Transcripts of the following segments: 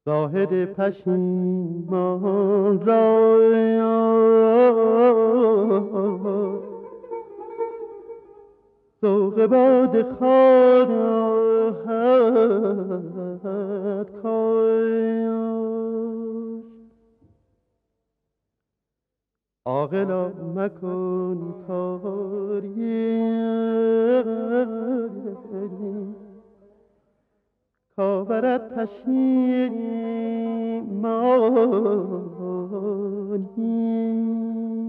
زاهد پشیمان را ذوق باد خواهد کاشت. عاقلا مکن کاری کاورد پشیمانی.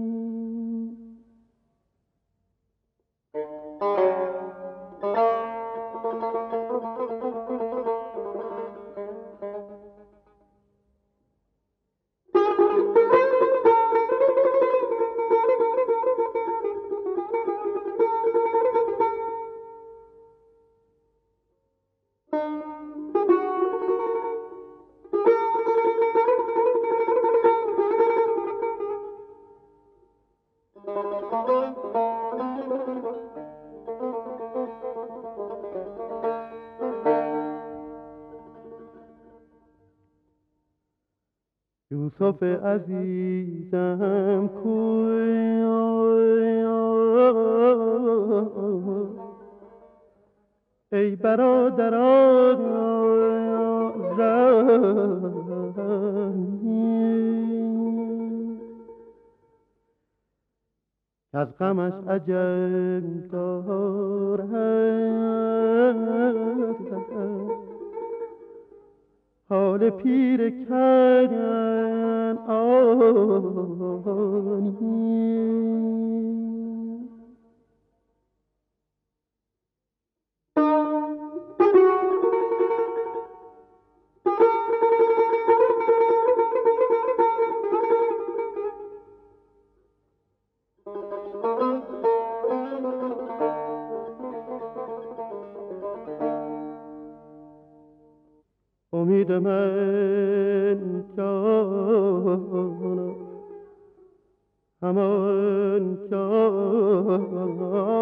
یوسف عزیزم کوی ای برادران رحمی از غمش عجب دارد حال پیر کنعانی. امید من جانا همان جان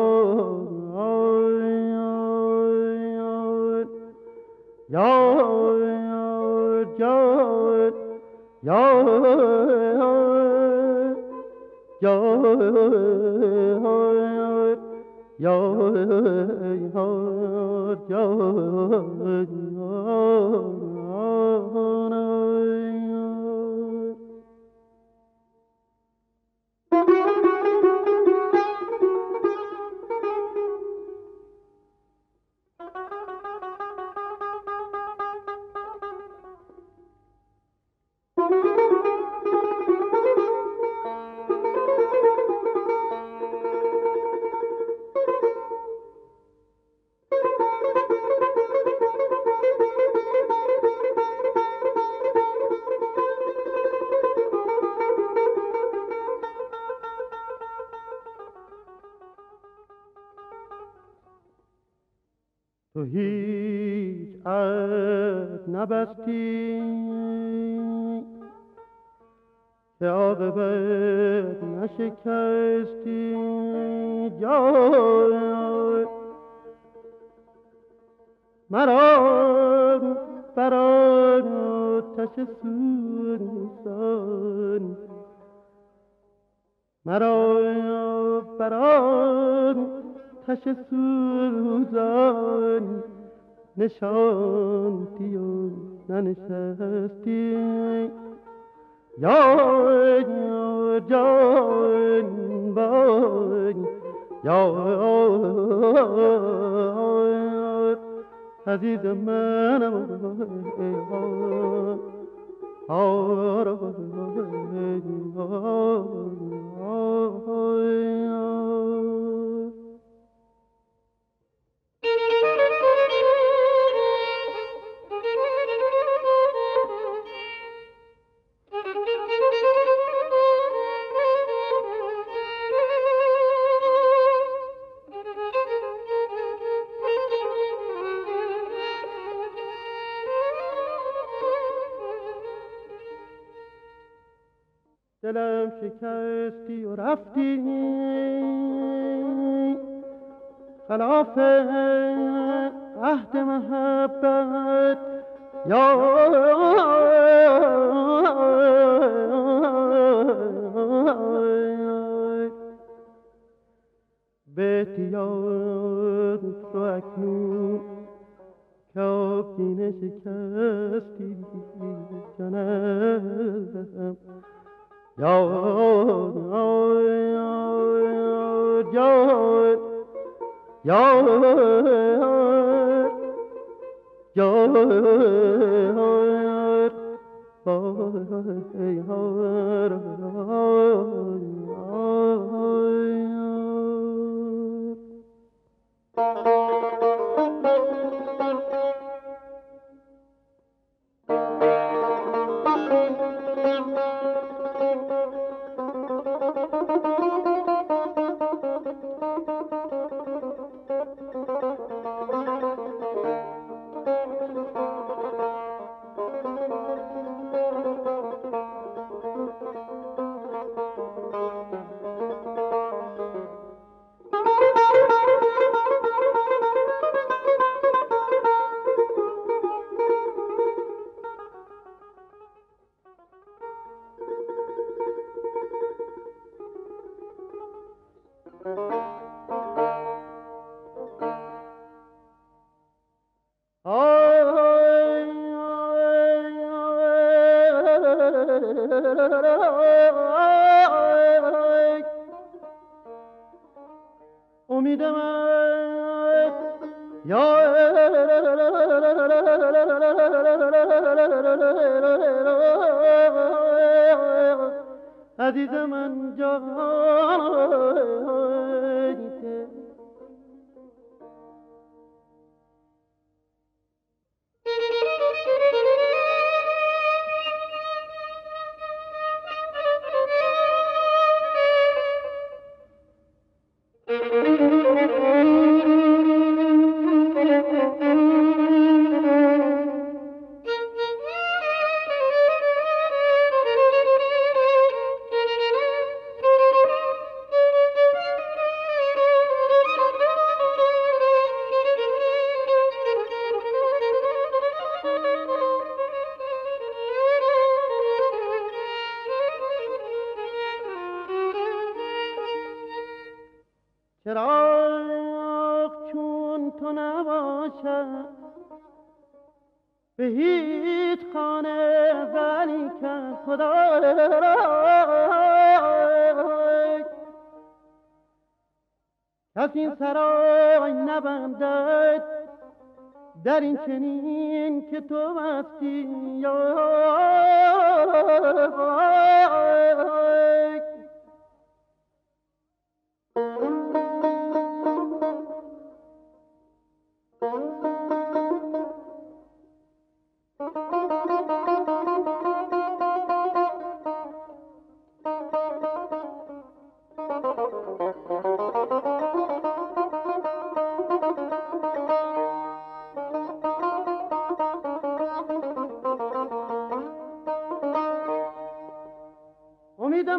تو هیچ عهد نبستی که عاقبت نشکستی جان مرا بر آتش سوزان مرا بر آتش سوزان نشاندی و ننشستی یا جان بان یا عزیز منم دلم شکستی و رفتی خلاف عهد محبت بهتیار تو اکنون که آبگینه شکستی جانم یار یار امیدم یا عزیز من جانیته چراغ چون تو نباشد به هیچ خانه ولی که خدا کس این سرای نبندد در این چنین که تو بستی امیدم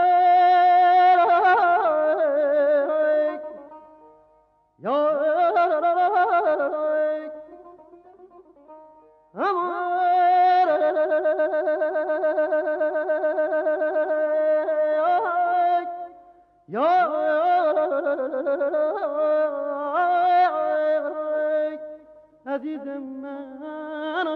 عزیز من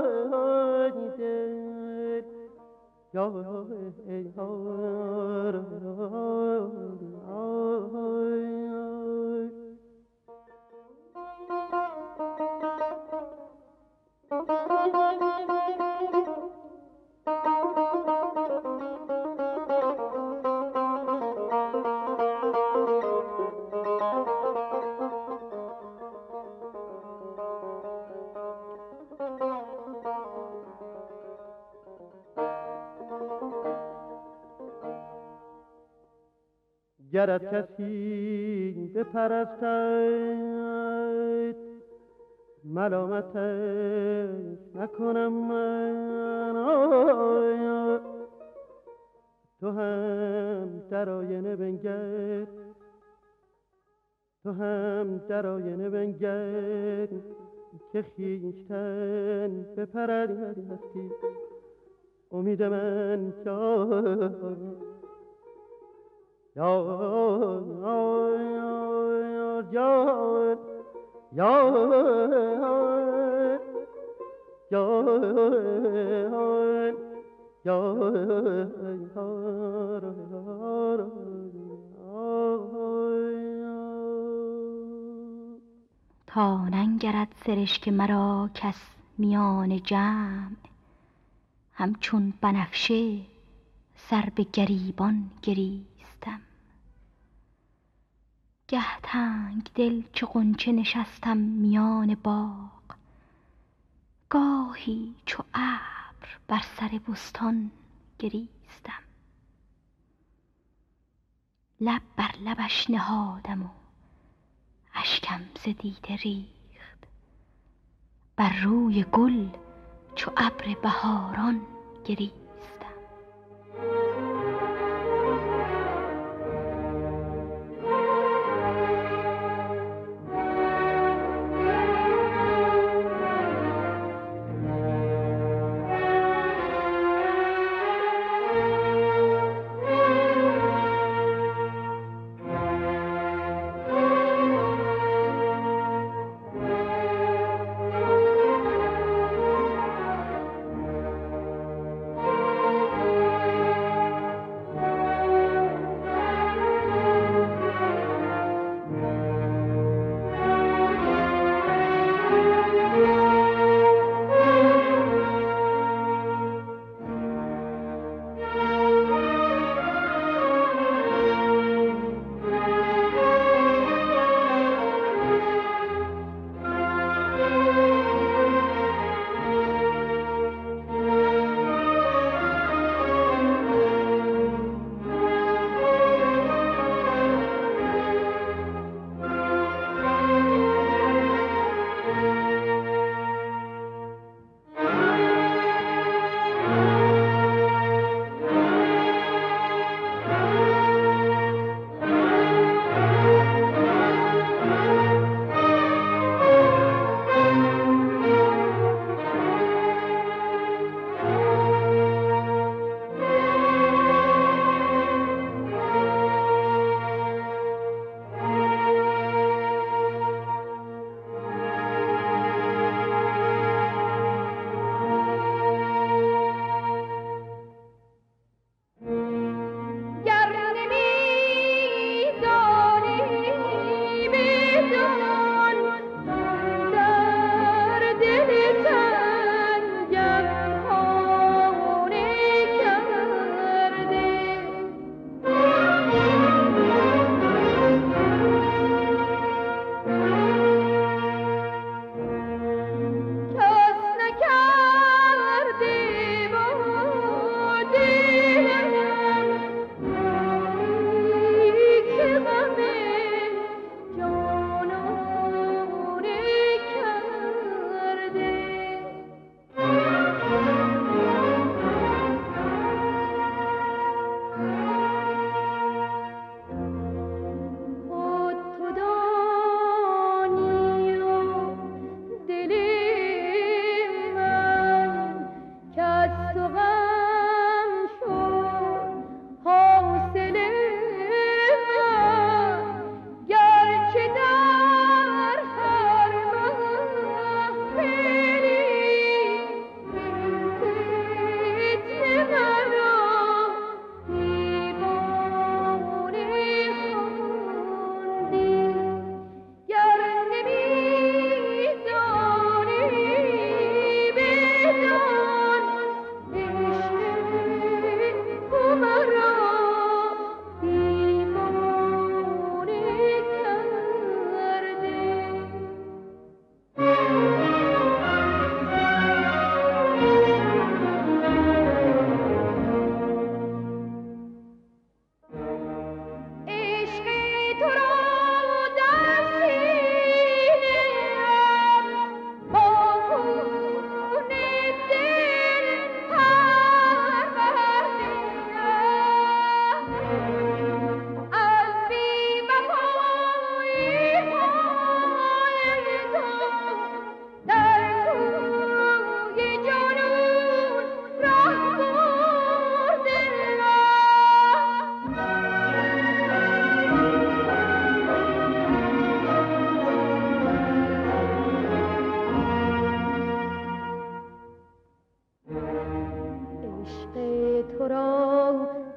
گرت کسی بپرستد ملامتش نکنم من تو هم در آینه بنگر تو هم در آینه بنگر که خویشتن بپرستی. امید من تا ننگرد سرشک مرا کس میان جمع، همچون بنفشه سر به گریبان گریستم. گه تنگ دل چو غنچه نشستم میان باغ، گاهی چو ابر بر سر بستان گریستم. لب بر لبش نهادم و اشکم ز دیده ریخت، بر روی گل چو ابر بهاران گریستم.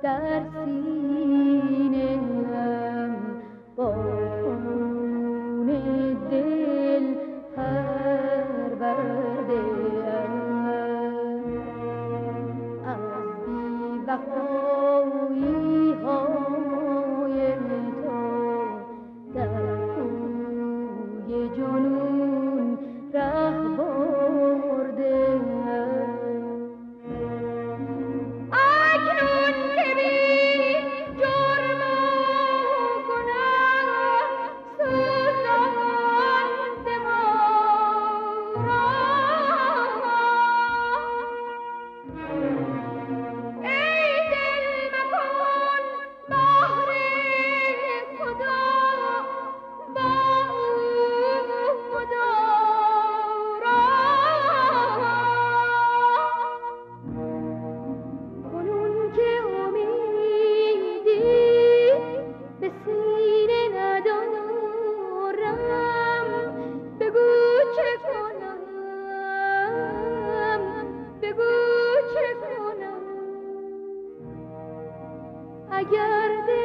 در سینه‌ام با خون دل پرورده‌ام. از بی‌وفایی های تو در کوی جنون ره برده‌ام. اکنون که بی جرم و گناه سوزانده ما را، ای دل مکن بهر خدا با او مدارا. کنون که امیدی به سینه ندارم، بگو چه کنم، بگو چه کنم. اگر